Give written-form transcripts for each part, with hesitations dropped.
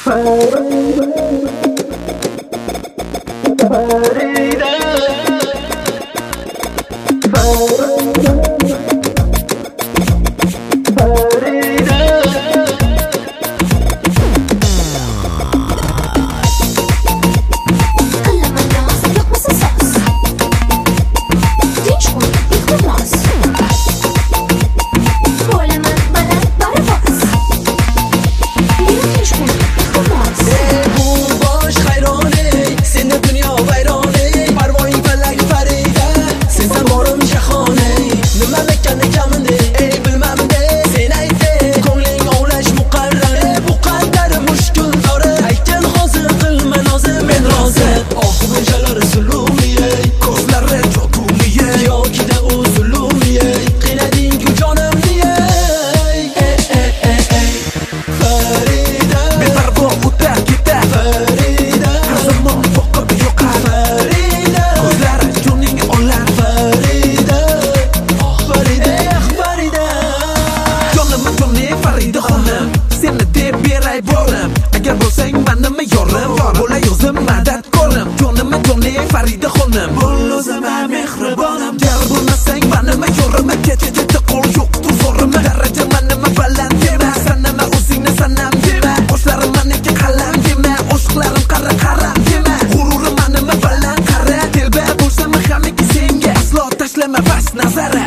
Farida xonim bo'l o'zima mehribonim gar bo'lmasang manima yo'rima ketdi qo'l yo'qdir zo'rima daraja manima baland dema san nima o'zingni sanam dema qoshlarim meniki qalam dema oshqlarim qara qaram dema g'ururim manima baland qara telba bo'lsam hamiki senga aslo tashlama past nazara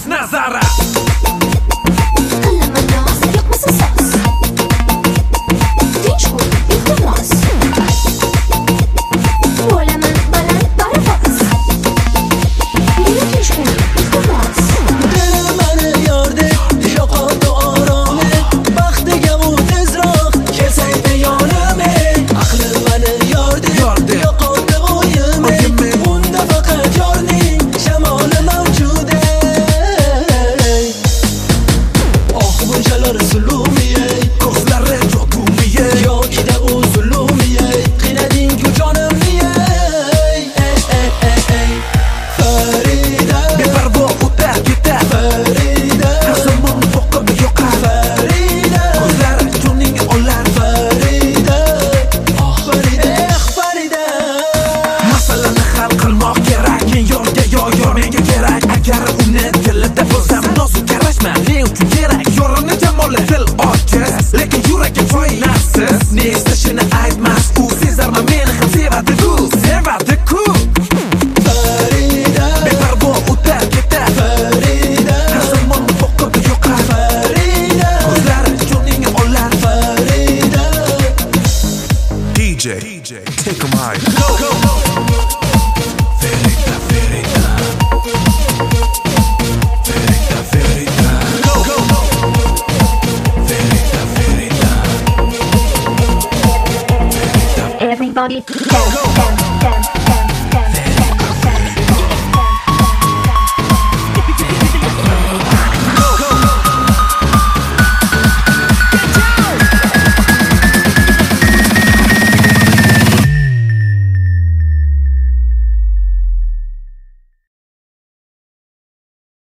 lekin yuragim foydasiz ne istashini aytmas u sezarma meni ham sevadi-ku Farida beparvo o'tar ketar Farida har zamon boqib yo'qar Farida ko'zlari joningni olar Farida DJ take 'em high go Farida Farida Everybody dance, dance, dance.